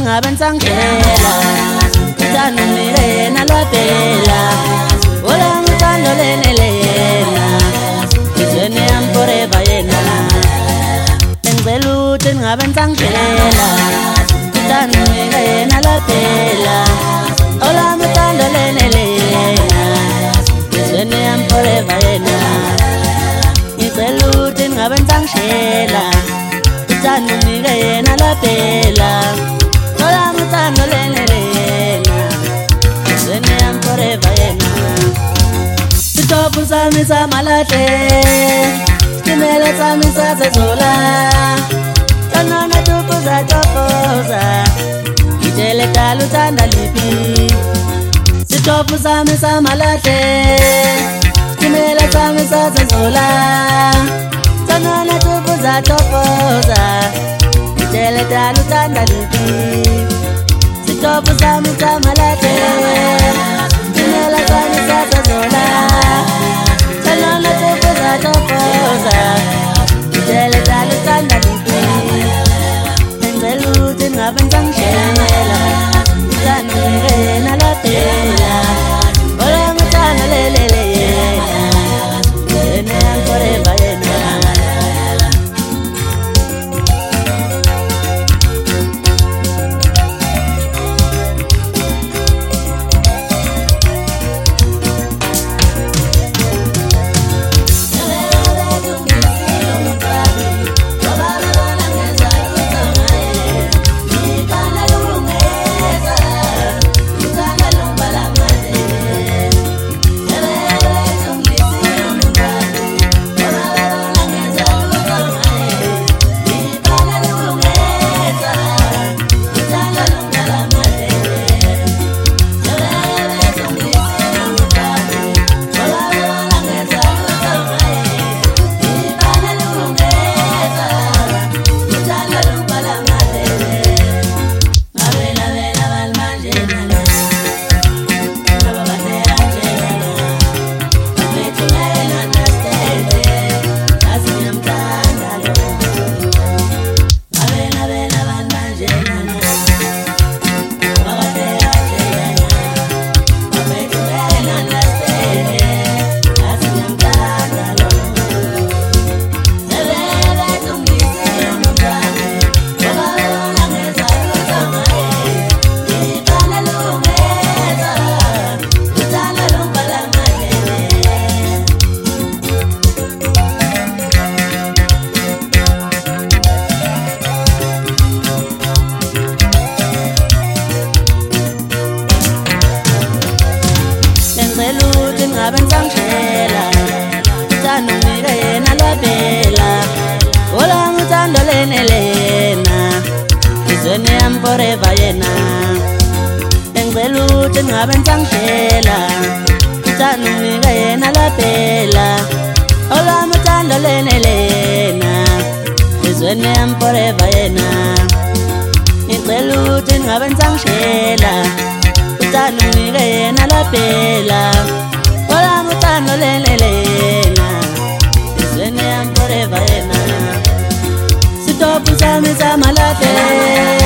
ngabe ngisangela uthando ngiyena lwaphela ola ngithando lenelena izweni yami forever yena ngicela ukuthi ngabe ngisangela uthando ngiyena lwaphela ola ngithando lenelena izweni yami forever yena ngicela ukuthi ngabe ngisangela uthando ngiyena lwaphela ola ngithando lenelena izweni yami forever yena sitopu sami samalahle simele sami sasezola tanana tupuza topoza itele dala uthanda liphi sitopu sami samalahle simele sami sasezola tanana tupuza topoza itele dala uthanda liphi sitopu sami samalahle simele sami sasezola tanana tupuza topoza itele dala uthanda liphi ngicela ukuthi ngabe ngisangishela uthando ngiyena lwaphela ola ngithando lelele yena yena forever yena ngabe ngisangishela uthando ngiyena lwaphela ola ngithando lenelena izweni yami forever yena ngicela ukuthi ngabe ngisangishela uthando ngiyena lwaphela ola ngithando lenelena izweni yami forever yena ngicela ukuthi ngabe ngisangishela uthando ngiyena lwaphela ola ngithando lenelena izweni yami forever yena sitopu sami samalahle